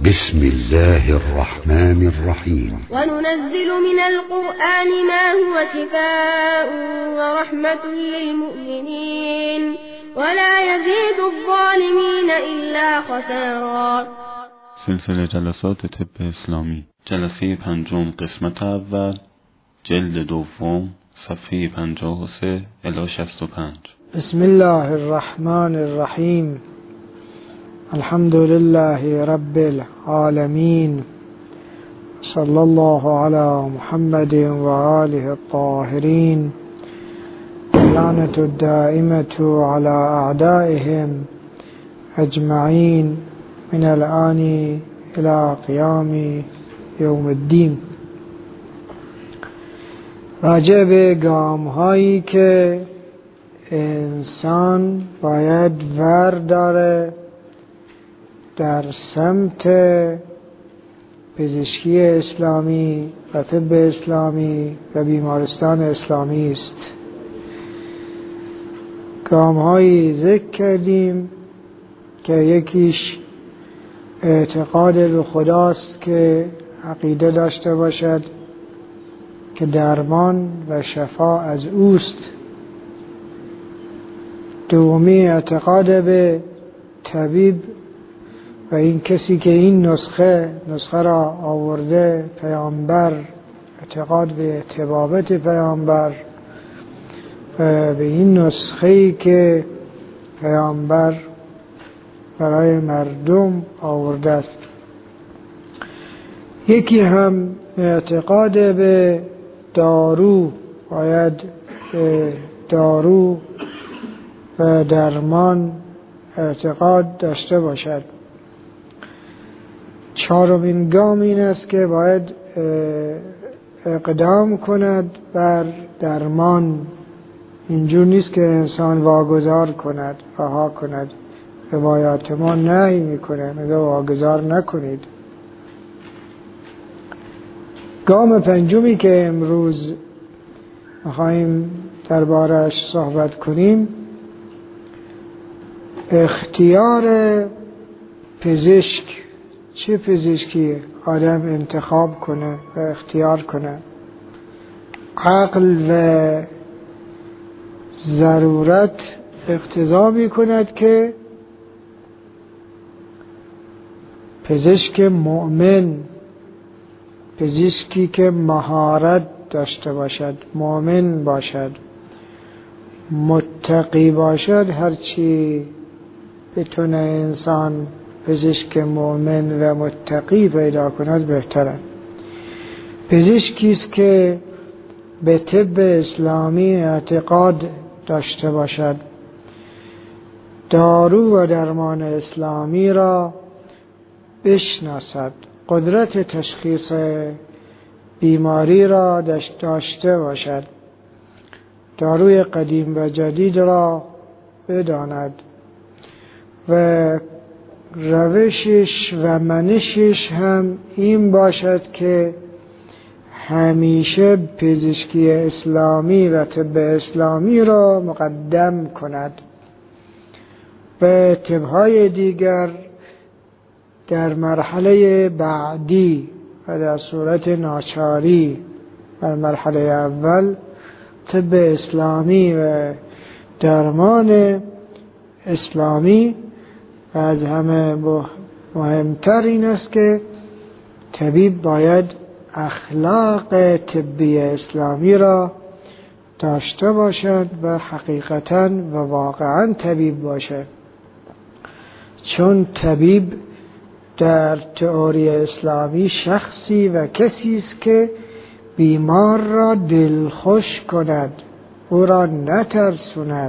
بسم الله الرحمن الرحيم. وننزل من القرآن ما هو شفاء ورحمة للمؤمنين ولا يزيد الظالمين إلا خسارا. سلسله جلسات طب اسلامی، جلسه 5، قسمت اول، جلد دوم، صفحه 53 الی 65. بسم الله الرحمن الرحیم. الحمد لله رب العالمین، صلی الله علی محمد و آله الطاهرین، لعنة الدائمة على أعدائهم اجمعین من الآن الى قیام یوم الدین. راجع به گام هایی که انسان باید ورداره در سمت پزشکی اسلامی و طب اسلامی و بیمارستان اسلامی است. گام هایی ذکر کردیم که یکیش اعتقاد به خداست که عقیده داشته باشد که درمان و شفا از اوست. دومی اعتقاد به طبیب و این کسی که این نسخه را آورده، پیامبر، اعتقاد به طبابت پیامبر و به این نسخه‌ای که پیامبر برای مردم آورده است. یکی هم اعتقاد به دارو، باید دارو و درمان اعتقاد داشته باشد. چهارمین گام این است که باید اقدام کند بر درمان. اینجور نیست که انسان واگذار کند، رها کند. روایات ما نهی میکنه، میگه واگذار نکنید. گام پنجمی که امروز میخواییم دربارش صحبت کنیم، اختیار پزشک. چه پزشکی آدم انتخاب کنه و اختیار کنه؟ عقل و ضرورت اقتضا میکند که پزشک مؤمن، پزشکی که مهارت داشته باشد، مؤمن باشد، متقی باشد، هرچی بتونه انسان پزشک مؤمن و متقی پیدا کند بهتره. پزشکیست که به طب اسلامی اعتقاد داشته باشد، دارو و درمان اسلامی را بشناسد، قدرت تشخیص بیماری را داشته باشد، داروی قدیم و جدید را بداند و روشش و منشش هم این باشد که همیشه پزشکی اسلامی و طب اسلامی را مقدم کند و طب‌های دیگر در مرحله بعدی و در صورت ناچاری در مرحله اول طب اسلامی و درمان اسلامی. و از همه مهمتر این است که طبیب باید اخلاق طبی اسلامی را داشته باشد و حقیقتاً و واقعاً طبیب باشد، چون طبیب در تئوری اسلامی شخصی و کسی است که بیمار را دلخوش کند، او را نترسوند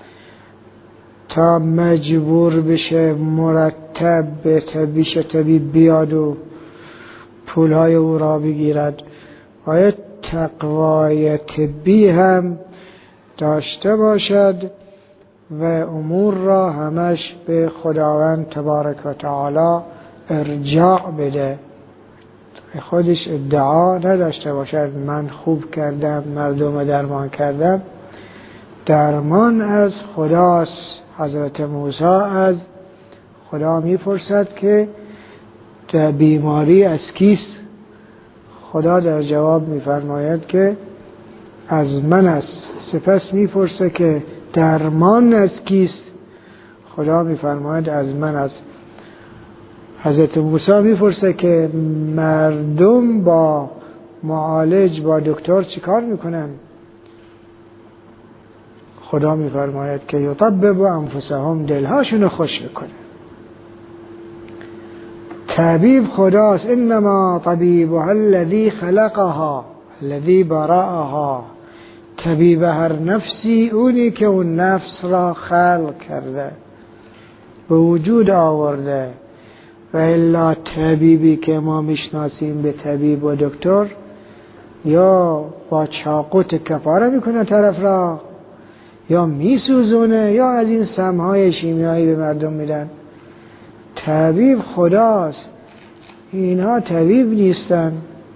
تا مجبور بشه مرتب به طبیب بیاد و پولهای او را بگیرد. باید تقوای طبی هم داشته باشد و امور را همش به خداوند تبارک و تعالی ارجاع بده، خودش ادعا نداشته باشد من خوب کردم، مردم درمان کردم. درمان از خداست. حضرت موسی از خدا میپرسد که در بیماری از کیست؟ خدا در جواب میفرماید که از من است. سپس میپرسه که درمان از کیست؟ خدا میفرماید از من است. حضرت موسی میپرسه که مردم با معالج با دکتر چیکار میکنن؟ خدا میفرماید که یطبب انفسهم، دلهاشونو خوش میکنه. طبیب خداست. انما طبیبها الذی خلقها الذی برأها. طبیب هر نفسی اونی که اون نفس را خلق کرده، به وجود آورده. و الا طبیبی که ما میشناسیم به طبیب و دکتر، یا با چاقو کفاره میکنه طرف را، یا میسوزونه، یا از این سمهای شیمیایی به مردم میدن. طبیب خداست. اینها طبیب نیستن.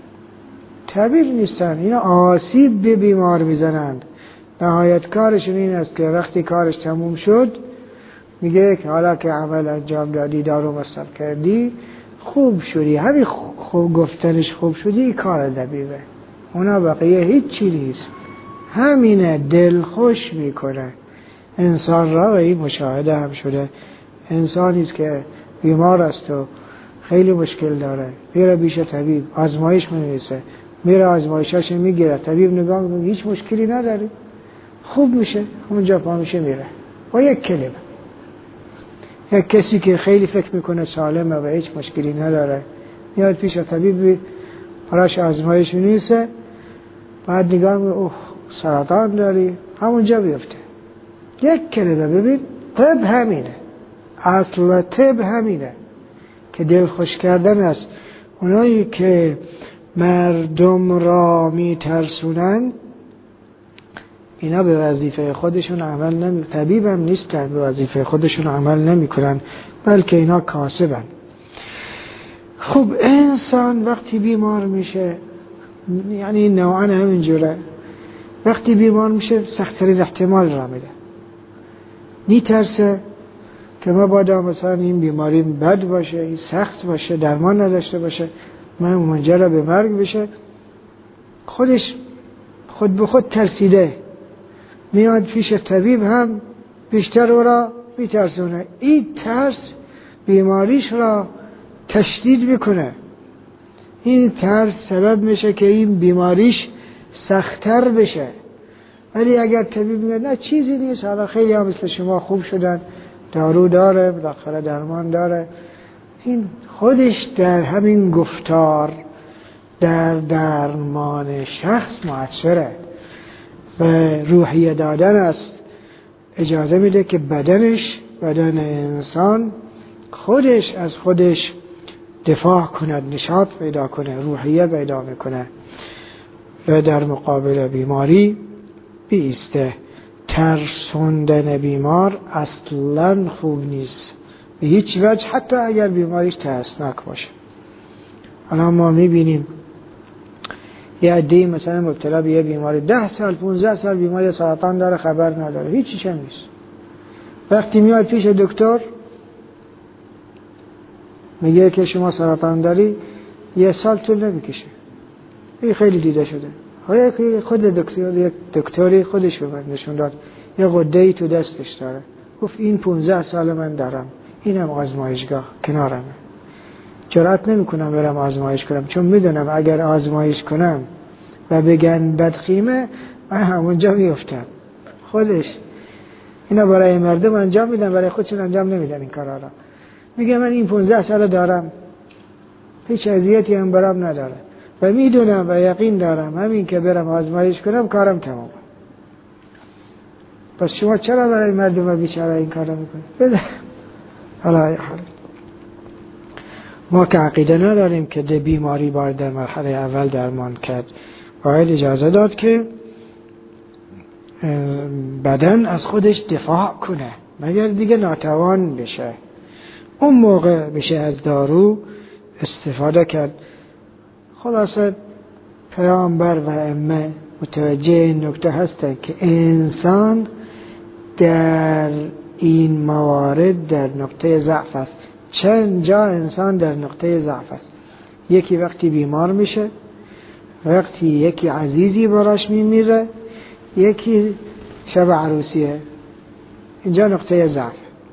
اینا آسیب به بیمار میزنند. نهایت کارشون این است که وقتی کارش تموم شد میگه که حالا که عمل انجام دادی، دارو مصرف کردی، خوب شدی. همین خوب گفتنش خوب شدی کار طبیبه. اونا بقیه هیچ چی نیست. همینه دل خوش میکنه انسان را. و این مشاهده هم شده. انسانیست که بیمار است و خیلی مشکل داره، میره پیش طبیب، آزمایش می‌نویسه، میره آزمایشش میگیره، طبیب نگاه میکنه هیچ مشکلی نداره، خوب میشه، اونجا پا میشه میره. با یک کلمه. یک کسی که خیلی فکر میکنه سالمه و هیچ مشکلی نداره، میاد پیش طبیب، براش آزمایش می‌نویسه، بعد نگاه میکنه اوه سرطان داری، همونجا بیفته. یک کلمه. ببین طب همینه، اصل طب همینه که دل خوش کردن است. اونایی که مردم را میترسونن اینا به وظیفه خودشون عمل نمیکنن. طبیب هم نیستن، به وظیفه خودشون عمل نمیکنن، بلکه اینا کاسبن. خب انسان وقتی بیمار میشه، یعنی نوعا همینجوره، وقتی بیمار میشه سخت‌ترین احتمال را میده. میترسه که مبادا مثلا این بیماری بد باشه، این سخت باشه، درمان نداشته باشه، من منجر به مرگ بشه. خود به خود ترسیده، میاد پیش طبیب هم بیشتر او را میترسونه. این ترس بیماریش را تشدید میکنه. این ترس سبب میشه که این بیماریش سخت‌تر بشه. ولی اگر طبیب میگه نه چیزی نیست، حالا خیلی ها مثل شما خوب شدن، دارو داره، بالاخره درمان داره، این خودش در همین گفتار در درمان شخص مؤثره و روحیه دادن است. اجازه میده که بدن انسان خودش از خودش دفاع کند، نشاط پیدا کنه، روحیه پیدا میکنه و در مقابل بیماری بیسته. ترسوندن بیمار اصلا خوب نیست به هیچ وجه، حتی اگر بیماریش ترسناک باشه. الان ما میبینیم یه عده‌ای مثلا مبتلا به یه بیماری 10 سال 15 سال بیماری سرطان داره، خبر نداره، هیچی چه نیست. وقتی میاد پیش دکتر میگه که شما سرطان داری، 1 سال طول نمیکشه. این خیلی دیده شده. خود دکتری خودش به من نشون داد، یه غده‌ای تو دستش داره، گفت این 15 سال من دارم، اینم آزمایشگاه کنارمه، جرأت نمیکنم برم آزمایش کنم، چون میدونم اگر آزمایش کنم و بگن بدخیمه من همونجا میافتم. خودش اینا برای مردم انجام میدن، برای خودشون انجام نمیدن این کارا را. میگه من این 15 سال دارم، هیچ اذیتی هم برام نداره و میدونم و یقین دارم همین که برم آزمایش کنم کارم تمام. پس شما چرا برای مردم بیچاره این کارو میکنید؟ بله حالا ما که عقیده نداریم که ده بیماری باید در مرحله اول درمان کرد، باید اجازه داد که بدن از خودش دفاع کنه مگر دیگه ناتوان بشه. اون موقع بشه از دارو استفاده کرد. خلاصه پیامبر و ائمه متوجه این نکته هستند که انسان در این موارد در نقطه ضعف است. چند جا انسان در نقطه ضعف است. یکی وقتی بیمار میشه، وقتی یکی عزیزی براش میمیره، یکی شب عروسیه. اینجا نقطه ضعف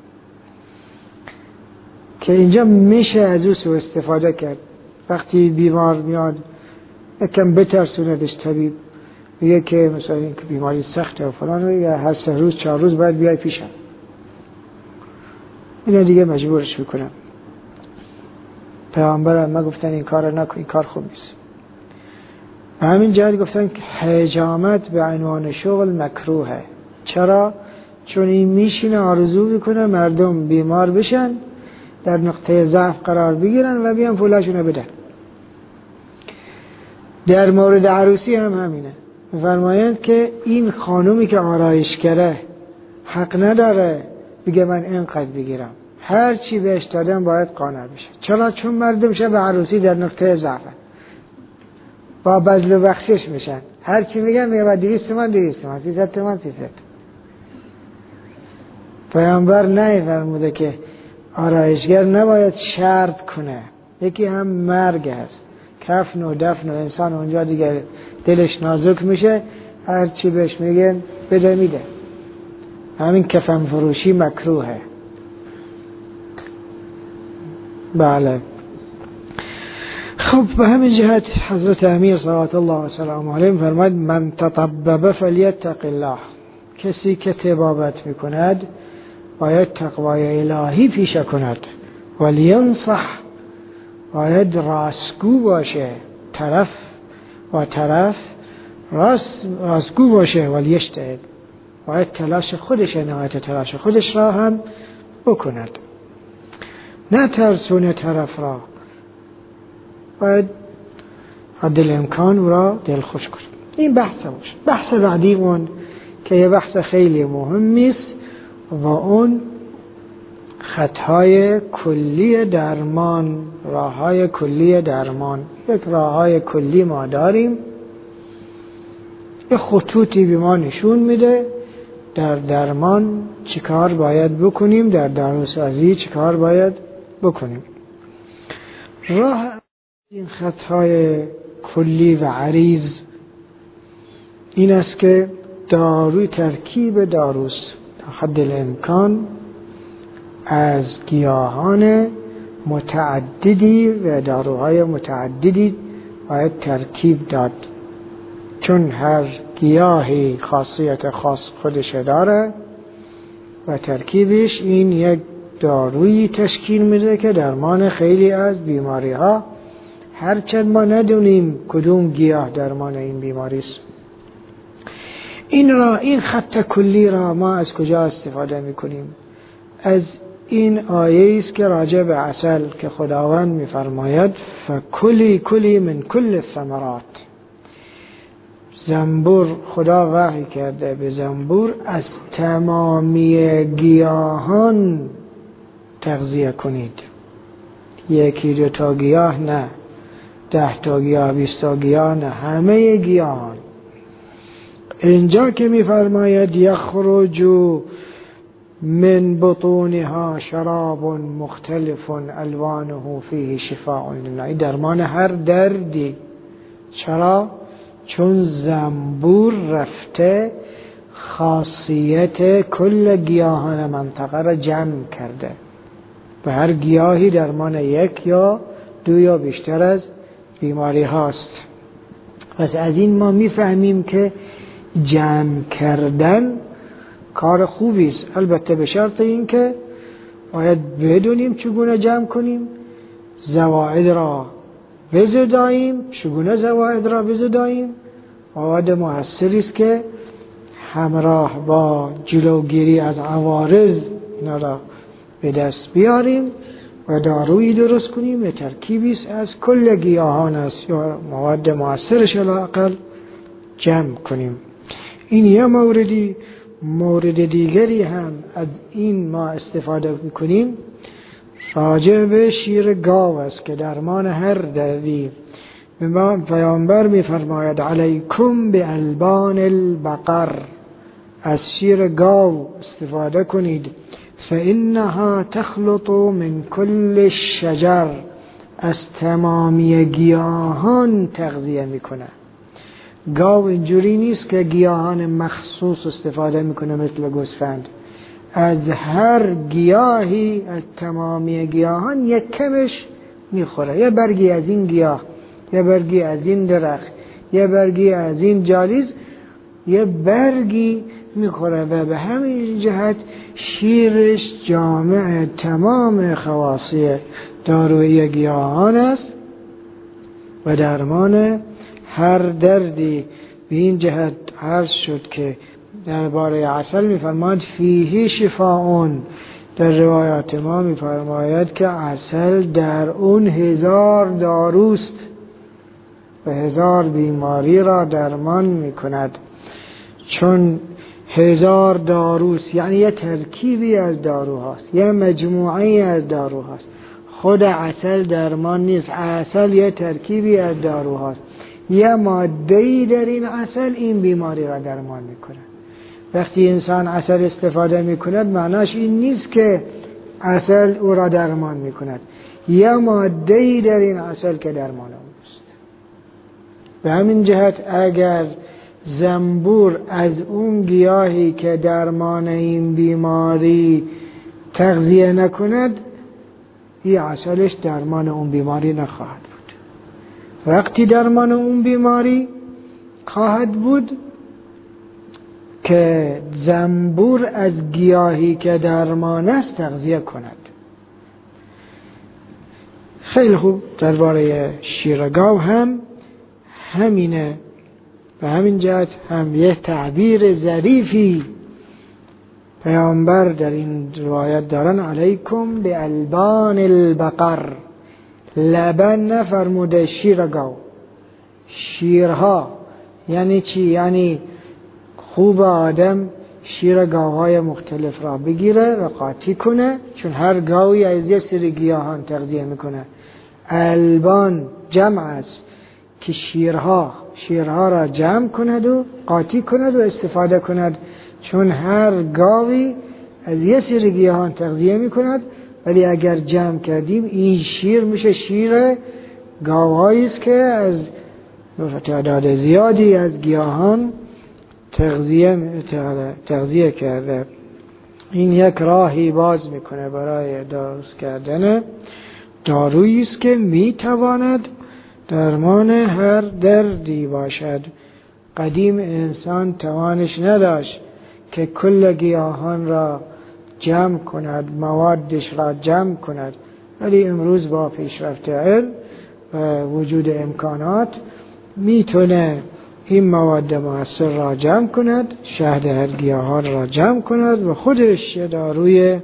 که اینجا میشه از او سوء استفاده کرد. وقتی بیمار میاد یکم بترسوندش طبیب، میگه که مثلا این که بیماری سخته و فلان، یا هر 3 روز 4 روز باید بیای پیشم. اینا دیگه مجبورش میکنم. پیامبر ما گفتن این کار نکن، این کار خوب نیست. و همین جهت گفتن که حجامت به عنوان شغل مکروهه. چرا؟ چون این میشینه آرزو میکنه مردم بیمار بشن، در نقطه ضعف قرار بگیرن و بیان پولاشونو بدن. در مورد عروسی هم همینه. فرمایند که این خانومی که آرایشگره حق نداره بگه من اینقدر بگیرم، هر چی بهش دادم باید قانع بشه. چرا؟ چون مردم شب عروسی در نقطه ضعفن، با بذل و بخشش میشن، هر چی میگن میگه بعد 200 تومن 300 تومن 300. پیامبر نه فرموده که آرایشگر نباید شرط کنه. یکی هم مرگ هست، کفن و دفن و انسان اونجا دیگه دلش نازک میشه، هر چی بهش میگن بده میده. همین کفن فروشی مکروهه. بله. خب به همین جهت حضرت امیر صلوات الله و سلامه علیه فرماید من تطبب فلیتق الله، کسی که طبابت میکند باید تقوای الهی پیشه کند. ولینصح، باید راستگو باشه، طرف و طرف راستگو باشه. ولیجتهد، باید تلاش خودش، نهایت تلاش خودش را هم بکند، نه ترسونه طرف را. باید حد الامکان او را دلخوش کنه. این بحث باشه. بحث بعدیمون که یه بحث خیلی مهمی است و اون خطهای کلی درمان، راههای کلی درمان. یک راههای کلی ما داریم، یه خطوطی به ما نشون میده در درمان چی کار باید بکنیم، در داروسازی چی کار باید بکنیم. راه این خطهای کلی و عریض این است که داروی ترکیب داروست تا حد الامکان از گیاهان متعددی و داروهای متعددی باید ترکیب داد، چون هر گیاهی خاصیت خاص خودش داره و ترکیبش این یک دارویی تشکیل میده که درمان خیلی از بیماری ها، هرچند ما ندونیم کدوم گیاه درمان این بیماری است. این خط کلی را ما از کجا استفاده میکنیم؟ از این آیه است که راجع به عسل که خداوند میفرماید فکلی من کل الثمرات. زنبور، خدا وحی کرده به زنبور از تمامی گیاهان تغذیه کنید. 1-2 تا گیاه نه، 10 تا گیاه، 20 تا گیاه نه، همه گیاهان. اینجا که میفرماید یخرج من بطونها شراب مختلف الوانه فیه شفاء للناس، درمان هر دردی. چرا؟ چون زنبور رفته خاصیت کل گیاهان منطقه را جمع کرده، به هر گیاهی درمان 1 یا 2 یا بیشتر از بیماری هاست. پس از این ما میفهمیم که جمع کردن کار خوبی است، البته به شرط این که باید بدونیم چگونه جمع کنیم، زواید را بزداییم، چگونه زواید را بزداییم. مواد مؤثری است که همراه با جلوگیری از عوارض اینا را به دست بیاریم و دارویی درست کنیم. ترکیبی است از کل گیاهان است یا مواد مؤثرش الاقل جمع کنیم. این یه موردی. مورد دیگری هم از این ما استفاده میکنیم راجع به شیر گاو است که درمان هر دردی. پیامبر میفرماید علیکم بالبان البقر، از شیر گاو استفاده کنید. فإنها تخلط من كل الشجر، از تمامی گیاهان تغذیه میکنه. گاو اینجوری نیست که گیاهان مخصوص استفاده میکنه مثل گوسفند، از هر گیاهی، از تمامی گیاهان یک کمش میخوره. یه برگی از این گیاه، یه برگی از این درخت، یه برگی از این جالیز، یه برگی میخوره و به همین جهت شیرش جامع تمام خواصی دارویی گیاهان است و درمان هر دردی. به این جهت عرض شد که درباره عسل میفرماید فیه شفاءون، در روایات ما میفرماید که عسل در اون 1000 داروست و 1000 بیماری را درمان میکند. چون 1000 داروست یعنی یه ترکیبی از داروهاست، یه مجموعی از داروهاست. خود عسل درمان نیست، عسل یه ترکیبی از داروهاست، یه ماده‌ای در این عسل این بیماری را درمان میکنه. وقتی انسان عسل استفاده میکند معناش این نیست که عسل او را درمان میکند، یه ماده‌ای در این عسل که درمان اوست. به همین جهت اگر زنبور از اون گیاهی که درمان این بیماری تغذیه نکند، این عسلش درمان اون بیماری نخواهد بود. وقتی درمان اون بیماری خواهد بود که زنبور از گیاهی که درمان است تغذیه کند. خیلی خوب. درباره شیر گاو هم همینه. به همین جهت هم یه تعبیر ظریفی پیامبر در این روایت دارن: علیکم به البان البقر. لبن نفرموده شیر گاو. شیرها یعنی چی؟ یعنی خوب آدم شیر گاوهای مختلف را بگیره و قاطی کنه، چون هر گاوی از یه سری گیاهان تغذیه میکنه. البان جمع است که شیرها را جمع کند و قاطی کند و استفاده کند، چون هر گاوی از یه سری گیاهان تغذیه میکند. ولی اگر جمع کردیم این شیر میشه شیر گاوهایی است که از تعداد زیادی از گیاهان تغذیه کرده. این یک راهی باز میکنه برای درست کردن دارویی است که میتواند درمان هر دردی باشد. قدیم انسان توانش نداشت که کل گیاهان را جمع کند، موادش را جمع کند، ولی امروز با پیشرفت علم و وجود امکانات میتونه این مواد مؤثر را جمع کند، شهد هر گیاهان را جمع کند و خودش یه داروی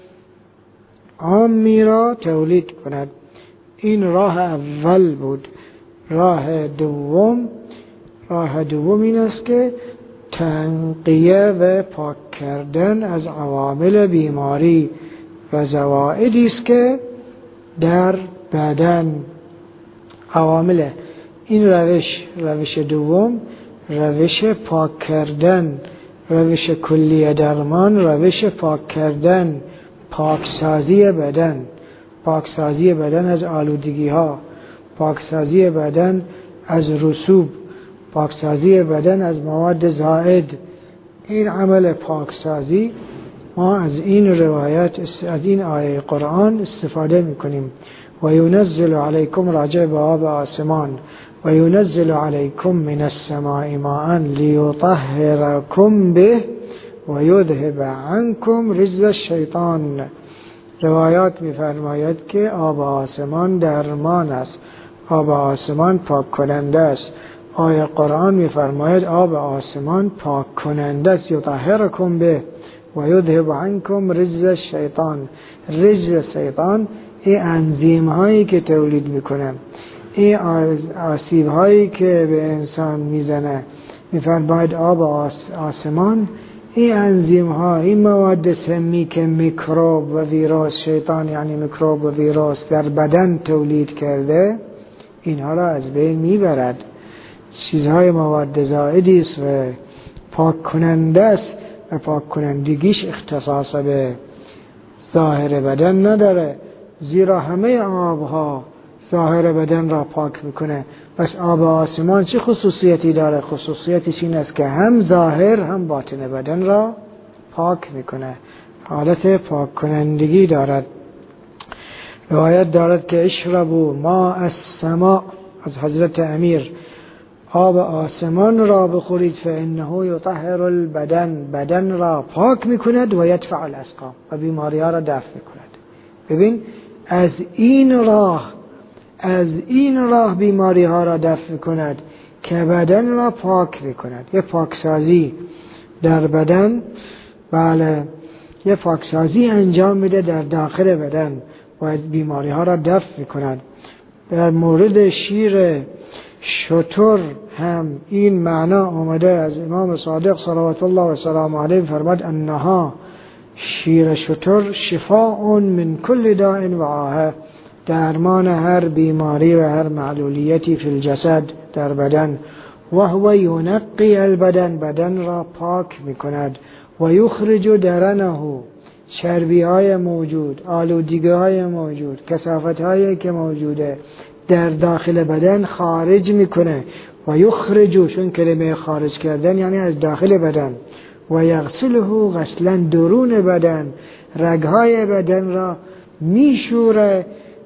عامی را تولید کند. این راه اول بود. راه دوم این است که تنقیه و پاک کردن از عوامل بیماری و زوائدی است که در بدن عوامل. این روش دوم، روش پاک کردن، روش کلی درمان، روش پاک کردن، پاکسازی بدن، پاکسازی بدن از آلودگی ها، پاکسازی بدن از رسوب، پاکسازی بدن از مواد زائد. این عمل پاکسازی ما از این روایت، از این آیه قرآن استفاده میکنیم. و ینزل علیکم، راجع به آب آسمان، و ینزل علیکم من السماء ماء لیطهرکم به و یذهب عنکم رجز الشیطان. روایات میفرماید که آب آسمان درمان است، آب آسمان پاک کننده است. آیه قرآن میفرماید آب آسمان پاک کننده است، یطهرکم به و یذهب عنکم رجز الشیطان. رجز شیطان این انزیم هایی که تولید میکنه، این آسیب هایی که به انسان میزنه. میفرماید آب آسمان این انزیم ها، این مواد سمی که میکروب و ویروس، شیطان یعنی میکروب و ویروس، در بدن تولید کرده، اینها را از بین میبرد. چیزهای مواد زائدی است و پاک کننده است و پاک کنندگیش اختصاص به ظاهر بدن نداره، زیرا همه آبها ظاهر بدن را پاک میکنه. پس آب آسمان چه خصوصیتی داره؟ خصوصیتش این است که هم ظاهر هم باطن بدن را پاک میکنه، حالت پاک کنندگی دارد. روایت دارد که اشربوا ماء السماء، از حضرت امیر، آب آسمان را بخورید، فانه یطهر البدن، بدن را پاک میکند، و یدفع الاسقام، و بیماری ها را دفع میکند. ببین از این راه بیماری ها را دفع میکند که بدن را پاک میکند. یه پاکسازی در بدن، بله، یه پاکسازی انجام میده در داخل بدن و بیماری ها را دفع میکند. در مورد شیر شتر هم این معنا آمده از امام صادق صلوات الله و سلام علیه، فرمود انها، شیر شتر، شفاء من کل داء و آهه، درمان هر بیماری و هر معلولیتی فی الجسد، در بدن. و هو ینقی البدن، بدن را پاک میکند، و یخرج درنه، چربی های موجود، آلودگی های موجود، کثافت هایی که موجوده در داخل بدن خارج میکنه. و یخرج، چون کلمه خارج کردن یعنی از داخل بدن. و یغسله غسلا، درون بدن، رگهای بدن را میشوره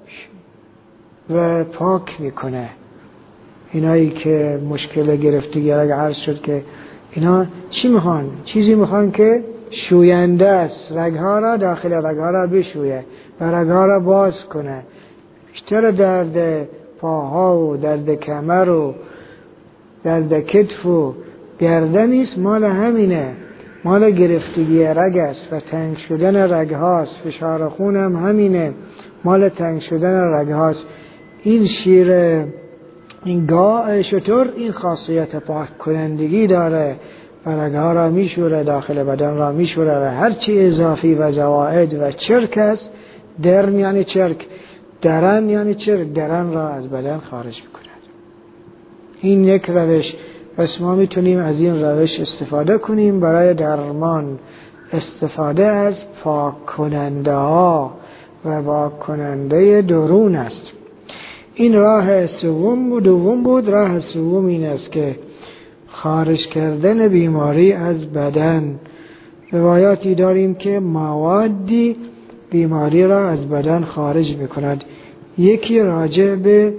و پاک میکنه. اینایی که مشکل گرفتگی رگ عرض شد که اینا چی میخوان؟ چیزی میخوان که شوینده است، رگها را، داخل رگها را بشویه و رگها را باز کنه. بیشتر درد پاها و درد کمر و درد کتف و گردن نیست، مال همینه، مال گرفتگی رگ است و تنگ شدن رگ هاست. فشار خون هم همینه، مال تنگ شدن رگ هاست. این شیر، این گاو شتر این خاصیت پاک کنندگی داره و رگها را میشوره، داخل بدن را میشوره و هرچی اضافی و زوائد و چرک است، درن یعنی چرک، درن یعنی چرک، درن را از بدن خارج میکند. این یک روش. پس ما میتونیم از این روش استفاده کنیم برای درمان. استفاده از پاک کننده ها و پاک کننده درون است. این راه دوم بود. راه سوم این است که خارج کردن بیماری از بدن. روایاتی داریم که موادی بیماری را از بدن خارج میکند. یکی راجع به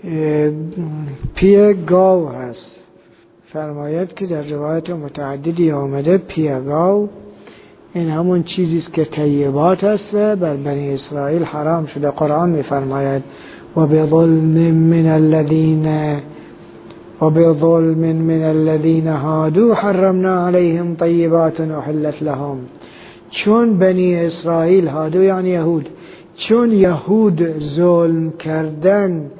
پی گاو هست. فرماید که در روایت متعددی آمده پی گاو این همون چیزی است که طیبات است و بر بنی اسرائیل حرام شده. قرآن میفرماید و بظلم من الذین هادوا حرمنا علیهم طیبات احلت لهم. چون بنی اسرائیل، هادو یعنی یهود، چون یهود ظلم کردن،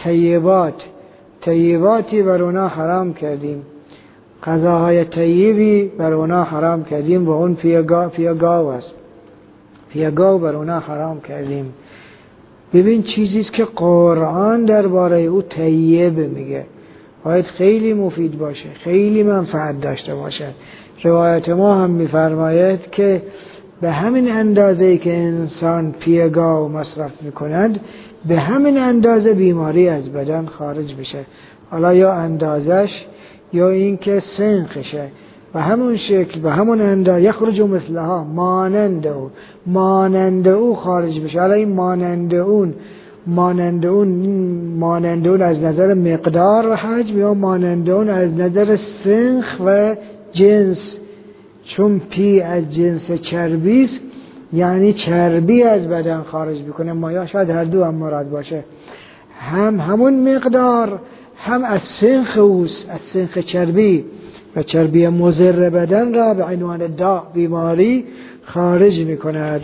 طیباتی بر اونا حرام کردیم، غذاهای طیبی بر اونا حرام کردیم و اون پیگاو است، پیگاو بر اونا حرام کردیم. ببین چیزیست که قرآن درباره او طیب میگه، باید خیلی مفید باشه، خیلی منفعت داشته باشه. روایت ما هم میفرماید که به همین اندازه‌ای که انسان پیگاو مصرف میکند به همین اندازه بیماری از بدن خارج بشه. حالا یا اندازش یا این که سنخشه، به همون شکل، به همون اندازه یخرج مثلها، مانند او خارج بشه. حالا این مانند اون از نظر مقدار و حجم یا مانند اون از نظر سنخ و جنس. چون پی از جنس چربی است، یعنی چربی از بدن خارج میکنه. ما یا شاید هر دو هم مراد باشه، هم همون مقدار، هم از سنخ اوست، از سنخ چربی و چربی مضر بدن را به عنوان داء، بیماری خارج میکند.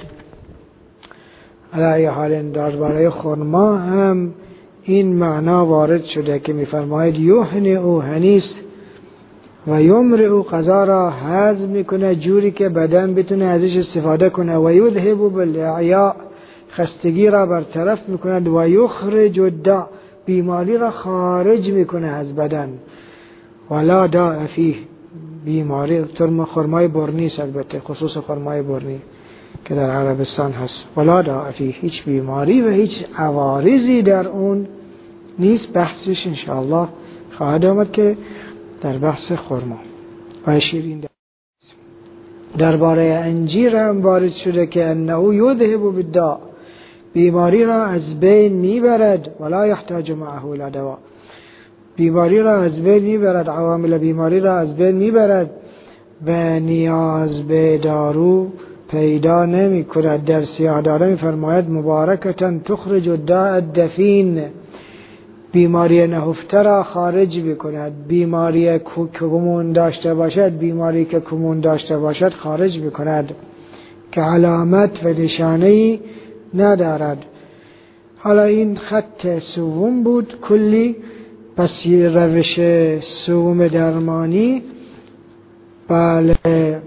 علی حال درباره خرما هم این معنا وارد شده که میفرماید یحن او حنیست و یمر او غذا را هضم میکنه جوری که بدن بتونه ازش استفاده کنه. و یذهب بالاعیاء، خستگی را برطرف میکند. و یخرج الداء، بیماری را خارج میکنه از بدن. ولا داء فیه، بیماری خرمای برنی است، البته خصوص خرمای برنی که در عربستان هست. ولا داء فیه، هیچ بیماری و هیچ عوارضی در اون نیست. بحثش انشاءالله خواهد آمد که در بحث خرما و شیرین. درباره انجیر هم وارد شده که انه یذهب بالداء، بیماری را از بین میبرد. ولا یحتاج معه الی دوا، بیماری را از بین میبرد، عوامل بیماری را از بین میبرد و نیاز به دارو پیدا نمی کند. در سیاه داره میفرماید مبارکتاً تخرج الداء الدفین، بیماری نهفته را خارج بکند. بیماری که کمون داشته باشد، بیماری که کمون داشته باشد خارج بکند که علامت و نشانه‌ای ندارد. حالا این خط سوم بود کلی. پس روش سوم درمانی بله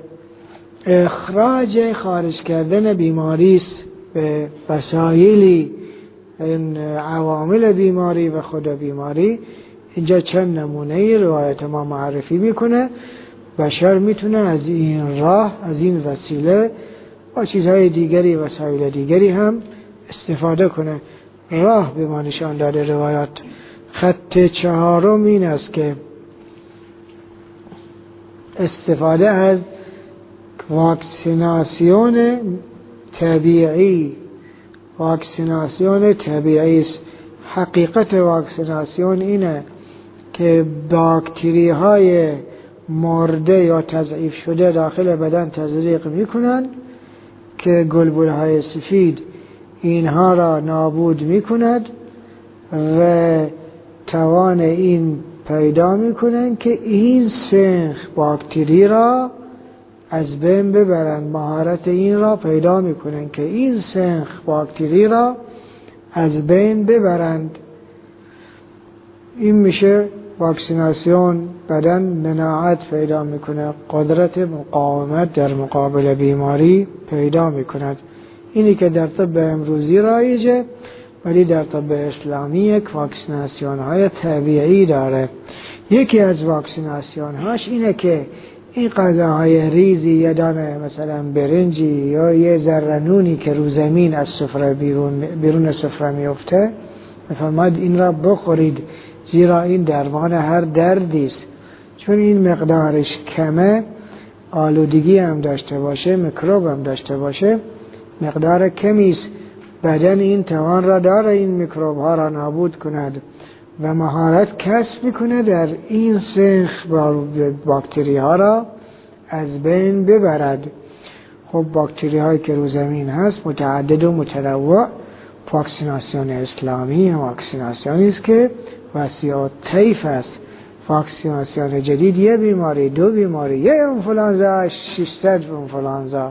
اخراج خارج کردن بیماری است به وسایلی، این عوامل بیماری و خود بیماری. اینجا چند نمونه روایت ما معرفی میکنه. بشر میتونه از این راه، از این وسیله با چیزهای دیگری، وسایل دیگری هم استفاده کنه. راه به ما نشان داده روایات. خط چهارم این است که استفاده از واکسیناسیون طبیعی. واکسیناسیون طبیعی است. حقیقت واکسیناسیون اینه که باکتری های مرده یا تضعیف شده داخل بدن تزریق میکنن که گلبول های سفید اینها را نابود میکند و توان این پیدا میکنن که این سنخ باکتری را از بین ببرند. مهارت این را پیدا میکنن که این سنخ باکتری را از بین ببرند. این میشه واکسیناسیون. بدن مناعت پیدا میکنه، قدرت مقاومت در مقابل بیماری پیدا میکند. اینی که در طب امروزی رایجه، ولی در طب اسلامی یک واکسیناسیون های طبیعی داره. یکی از واکسیناسیون هاش اینه که این غذاهای ریزی، یه دانه مثلا برنجی یا یه ذره نونی که رو زمین از سفره بیرون سفره میفته، میفرماید این را بخورید زیرا این درمان هر دردی است. چون این مقدارش کمه، آلودگی هم داشته باشه، میکروب هم داشته باشه، مقدار کمی است. بدن این توان را داره این میکروب ها را نابود کند و مهارت کسب میکنه در این سنخ باکتری ها را از بین ببرد. خب باکتری هایی که رو زمین هست متعدد و متنوع. واکسیناسیون اسلامی واکسیناسیونی است که وسیع الطیف است. واکسیناسیون جدید یه بیماری، دو بیماری، یه انفلانزا 600 انفلانزا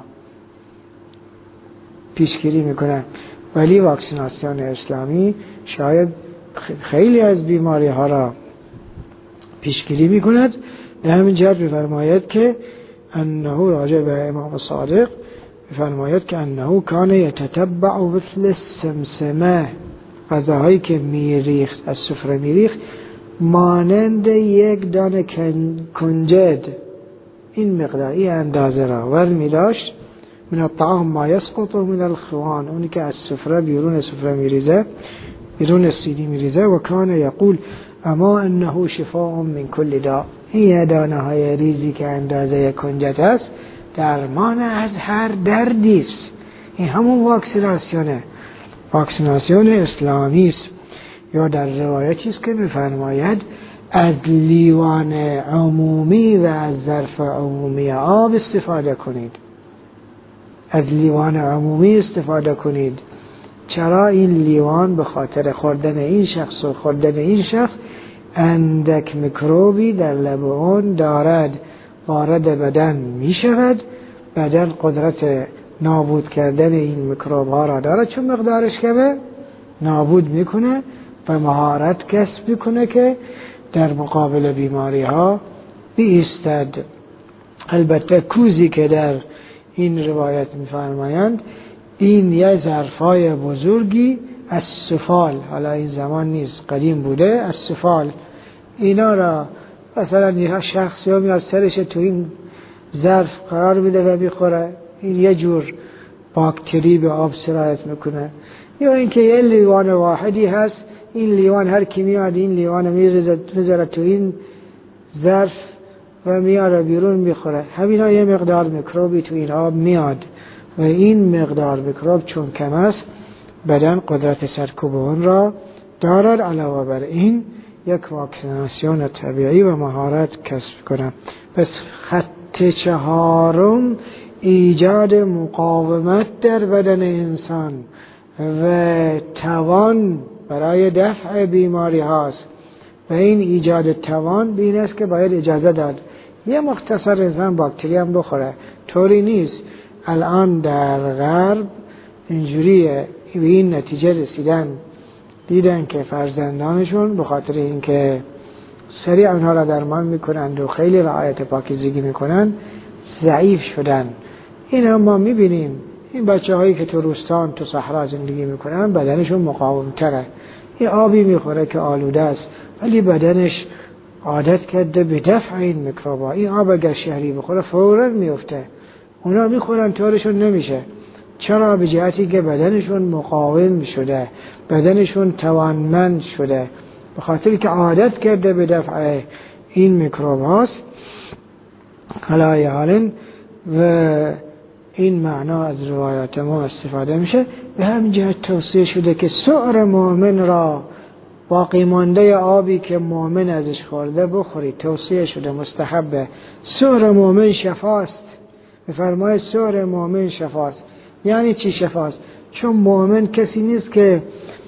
پیشگیری میکنه. ولی واکسیناسیون اسلامی شاید خیلی از بیماری ها را پیشگیری میکند. به همین جهت بفرماید که انه راجع به امام صادق بفرماید که انه کان یتتبع مثل السمسمه، غذاهایی که میریخت از سفره میریخت مانند یک دانه کنجد، این مقداری اندازه را ور میداشت. من الطعام ما یسقط من الخوان، اونی که از سفره بیرون سفره میریزه، بیرون سینی میریزه. و کان یقول اما انه شفاء من کل داء، این دانه های ریزی که اندازه کنجد است درمان از هر دردی است. این همون واکسیناسیونه، واکسیناسیون اسلامی است. یا در روایتی است که می‌فرماید از لیوان عمومی و از ظرف عمومی آب استفاده کنید. از لیوان عمومی استفاده کنید. چرا؟ این لیوان به خاطر خوردن این شخص و خوردن این شخص اندک میکروبی در لب اون دارد، وارد بدن می شود. بدن قدرت نابود کردن این میکروب ها را دارد، چون مقدارش کمه نابود میکنه و مهارت کسب میکنه که در مقابل بیماری ها بیستد. البته کوزی که در این روایت میفرمایند این یه ظرفای بزرگی از سفال، حالا این زمان نیست، قدیم بوده، از سفال اینا را مثلا یه شخص یا میاد سرش تو این ظرف قرار میده و میخوره. این یه جور باکتری به آب سرایت میکنه، یا اینکه یه لیوان واحدی هست، این لیوان هر کی میاد این لیوان میذاره تو این ظرف و میاره بیرون میخوره، همینا یه مقدار میکروبی تو این آب میاد و این مقدار میکروب چون کم است بدن قدرت سرکوب اون را دارد. علاوه بر این یک واکسیناسیون طبیعی و مهارت کسب کنم. پس خط چهارم ایجاد مقاومت در بدن انسان و توان برای دفع بیماری هاست و این ایجاد توان بین است که باید اجازه داد یه مختصر انسان باکتری هم بخوره، طوری نیست. الان در غرب اینجوریه، به این نتیجه رسیدن، دیدن که فرزندانشون به خاطر اینکه سریع اونها را درمان میکنند و خیلی رعایت پاکیزگی میکنن ضعیف شدن. این هم ما میبینیم، این بچه هایی که تو روستان تو صحرا زندگی میکنن بدنشون مقاوم تره، این آبی میخوره که آلوده است ولی بدنش عادت کرده به دفع این میکروبا. این آب اگر شهری بخوره فوراً میفته، اونا میخورن طورشون نمیشه. چرا؟ به جهتی که بدنشون مقاوم شده، بدنشون توانمند شده، به خاطری که عادت کرده به دفع این میکروب هاست. علای حال و این معنا از روایات ما استفاده میشه. به همین جهت توصیه شده که سؤر مؤمن را باقی مانده آبی که مؤمن ازش خورده بخورید. توصیه شده، مستحبه. سؤر مؤمن شفاست. بفرمایید سؤر مؤمن شفاست. یعنی چی شفاست؟ چون مؤمن کسی نیست که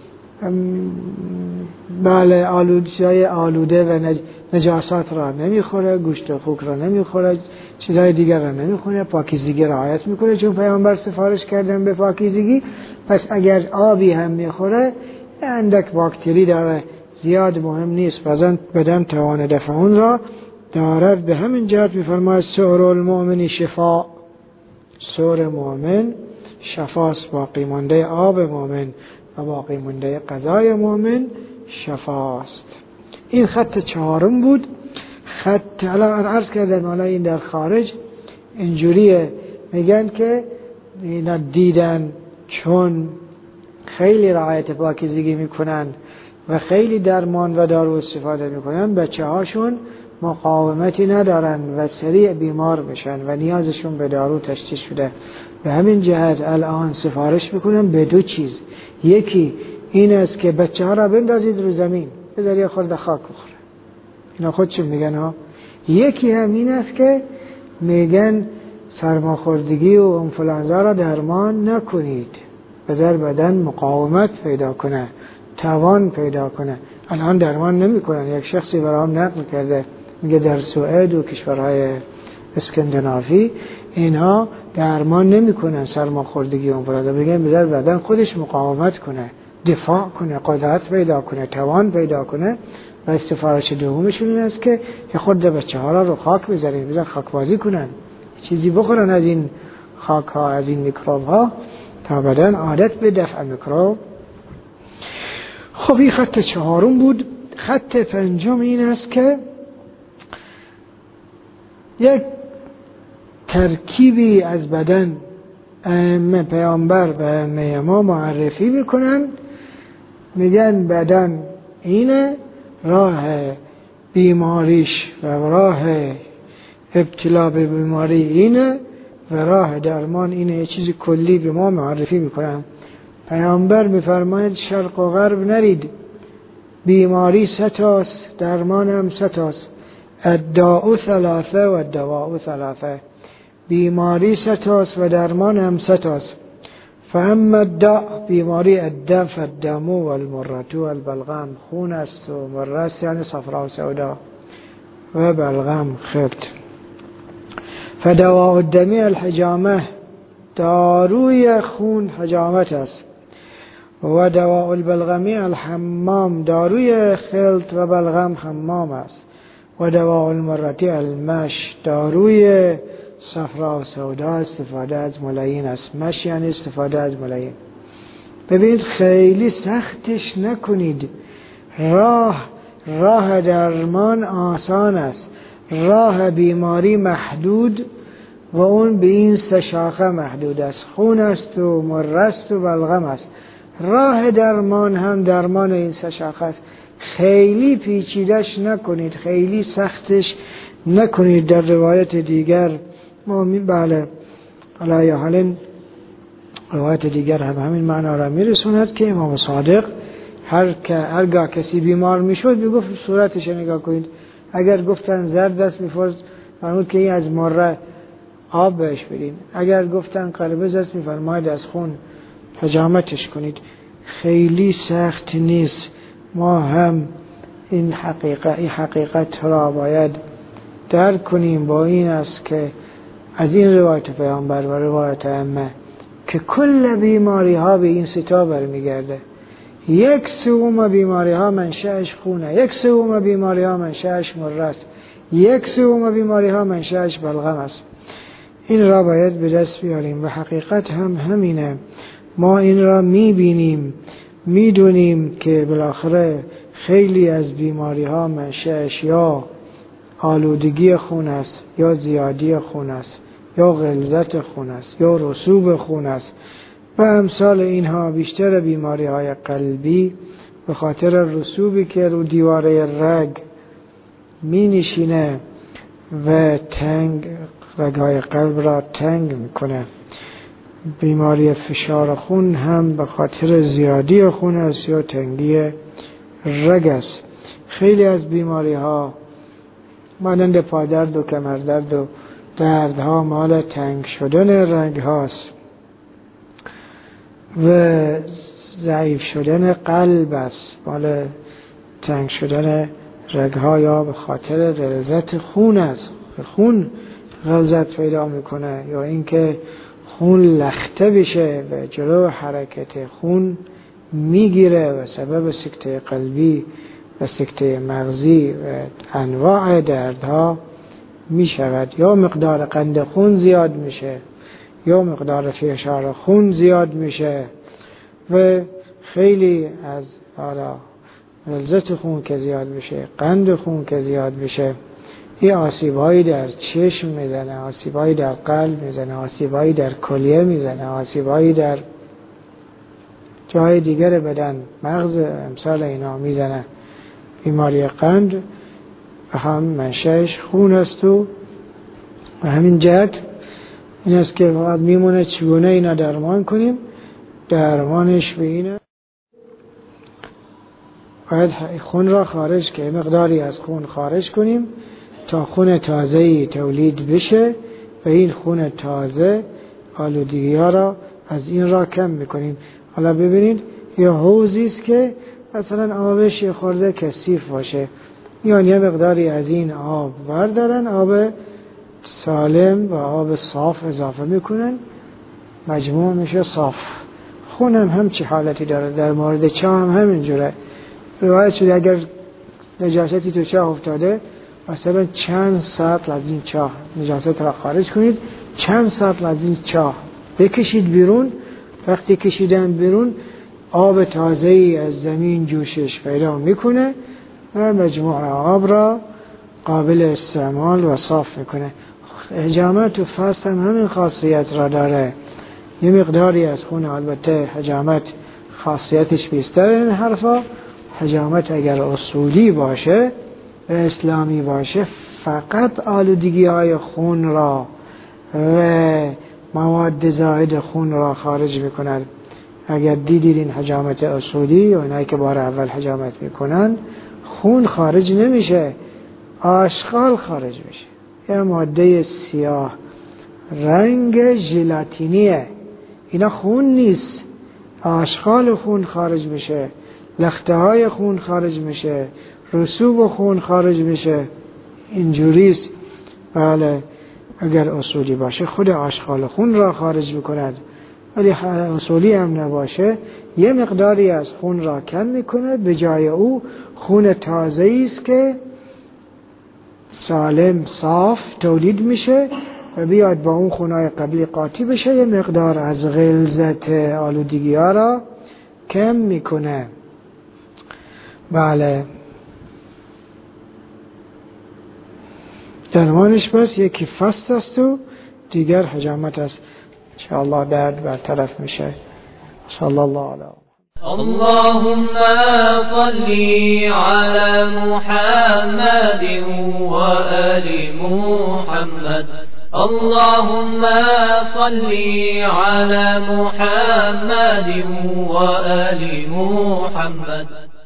بله آلوده و نجاسات را نمیخوره، گوشت و خوک را نمیخوره، چیزهای دیگر را نمیخوره، پاکیزگی رعایت میکنه چون پیامبر سفارش کردن به پاکیزگی. پس اگر آبی هم میخوره اندک باکتری داره، زیاد مهم نیست، بدن توان دفع اون را دارد. به همین جهت میفرماید سؤر المؤمن شفا، سؤر مؤمن شفاست، باقی مانده آب مؤمن و باقی مانده غذای مؤمن شفاست. این خط چهارم بود. خط الان عرض کردم، حالا این در خارج اینجوریه، میگن که اینا دیدن چون خیلی رعایت پاکیزگی میکنن و خیلی درمان و دارو استفاده میکنن، بچه هاشون مقاومتی ندارن و سریع بیمار میشن و نیازشون به دارو تشخیص شده. به همین جهت الان سفارش میکنن به دو چیز. یکی این است که بچه ها را بندازید رو زمین، بذاری خورده خاک بخوره، اینا خودشون میگن ها. یکی هم این است که میگن سرماخوردگی و انفلانزا را درمان نکنید، بذار بدن مقاومت پیدا کنه، توان پیدا کنه. الان درمان نمیکنن. یک شخصی برام نقل کرده، میگه در سوئد و کشورهای اسکاندیناوی اینها درمان نمیکنن سرماخوردگی و انفلانزا، میگن بذار بدن خودش مقاومت کنه، دفاع کنه، قدرت پیدا کنه، توان پیدا کنه. و سفارش دومشون این است که خود بچه ها را رو خاک بذارین، بذار خاک بازی کنن، چیزی بخورن از این خاک ها، از این میکروب ها، تا بدن عادت به دفع میکروب. خب این خط چهارم بود. خط پنجم این است که یک ترکیبی از بدن ائمه پیامبر به ائمه ما معرفی میکنن، میگن بدن اینه، راه بیماریش و راه ابتلا به بیماری اینه و راه درمان اینه. یه چیزی کلی به ما معرفی میکنن. پیامبر میفرماید شرق و غرب نرید، بیماری ستاست، درمان هم ستاست. الداء ثلاثه و الدواء ثلاثه، بیماری ستاست و درمان هم ستاست. فاما الداء، بیماری، الدم فالدم والمرة والبلغم، خون است و مره است یعنی صفرا و سودا، و بلغم خرد. فدواء الدم الحجامه، داروی خون حجامت است. و دواء البلغم الحمام، داروی خلط و بلغم حمام است. و دواء المرة المش، داروی صفرا و سودا استفاده از ملاین است. مش یعنی استفاده از ملاین. ببینید خیلی سختش نکنید، راه درمان آسان است، راه بیماری محدود و اون به این 3 شاخه محدود است: خون است و مره است و بلغم است. راه درمان هم درمان این 3 شاخه است. خیلی پیچیدش نکنید، خیلی سختش نکنید. در روایت دیگر ما بله علی حال روایت دیگر هم همین معنا را میرسوند که امام صادق هرگاه کسی بیمار میشد میگفت صورتش نگاه کنید. اگر گفتن زرد است میفرمود که این از مره آب بهش بدین. اگر گفتن قربز است میفرماید از خون حجامتش کنید. خیلی سخت نیست. ما هم این حقیقت را باید درک کنیم. با این است که از این روایت پیامبر و روایت ائمه که کل بیماری ها به این 3 برمیگرده. 1/3 بیماری ها منشأش خونه، 1/3 بیماری ها منشأش مره است، 1/3 بیماری ها منشأش بلغم است. این را باید به دست بیاریم و حقیقت هم همینه. ما این را میبینیم، میدونیم که بالاخره خیلی از بیماری ها منشأش یا آلودگی خون است، یا زیادی خون است، یا غلظت خون است، یا رسوب خون است و امثال اینها. بیشتر بیماری های قلبی به خاطر رسوبی که رو دیواره رگ می نشینه و رگهای قلب را تنگ میکنه. بیماری فشار خون هم به خاطر زیادی خون است یا تنگی رگ است. خیلی از بیماری ها مانند پادرد و کمردرد و دردها مال تنگ شدن رگ هاست و ضعیف شدن قلب است، مال تنگ شدن رگ ها، یا به خاطر غلظت خون است. خون غلظت پیدا میکنه، یا اینکه خون لخته بشه و جلو حرکت خون میگیره و سبب سکته قلبی و سکته مغزی و انواع دردها میشود. یا مقدار قند خون زیاد میشه، یا مقدار فشار خون زیاد میشه و خیلی از غلظت خون که زیاد بشه، قند خون که بشه بشه، این آسیب‌هایی در چشم میزنه، آسیب‌هایی در قلب میزنه، آسیب‌هایی در کلیه میزنه، آسیب‌هایی در جای دیگر بدن، مغز، امثال اینا میزنه. بیماری قند هم منشأش خون است و همین جهت این است که فقط میمونه چگونه اینا درمان کنیم. درمانش به اینه باید خون را خارج که مقداری از خون خارج کنیم تا خون تازه‌ای تولید بشه و این خون تازه آلودگی ها را از این را کم میکنیم. حالا ببینید یه حوضی است که مثلا آبش یه خورده کثیف باشه، یعنی یه مقداری از این آب بردارن، آب سالم و آب صاف اضافه میکنن، مجموع میشه صاف. خون هم همچی حالتی داره. در مورد چاه هم همینجوره. روایت شده اگر نجاستی تو چاه افتاده مثلا چند ساعت از این چاه نجاست را خارج کنید، چند ساعت از این چاه بکشید بیرون. وقتی کشیدن بیرون آب تازه‌ای از زمین جوشش پیدا میکنه و مجموع آب را قابل استعمال و صاف میکنه. حجامت و فست هم همین خاصیت را داره. یه مقداری از خون، البته حجامت خاصیتش بیشتر این حرفا. حجامت اگر اصولی باشه و اسلامی باشه فقط آلودگی های خون را و مواد زائد خون را خارج میکند. اگر دیدید این حجامت اصولی و اینایی که بار اول حجامت میکنن خون خارج نمیشه، آشغال خارج میشه. یه ماده سیاه رنگ ژلاتینیه، اینا خون نیست. آشغال خون خارج میشه، لخته های خون خارج میشه، رسوب خون خارج میشه. اینجوریست. بله اگر اصولی باشه خود آشغال خون را خارج میکند، ولی اصولی هم نباشه یه مقداری از خون را کم میکنه، به جای او خون تازه‌ای است که سالم صاف تولید میشه و بیاد با اون خونای قبلی قاطی بشه، یه مقدار از غلظت آلودگی ها را کم میکنه. بله درمانش بس یکی فست است و دیگر حجامت از انشاءالله درد برطرف میشه. صلی الله علیه اللهم صل على محمد وآل محمد. اللهم صل على محمد وآل محمد.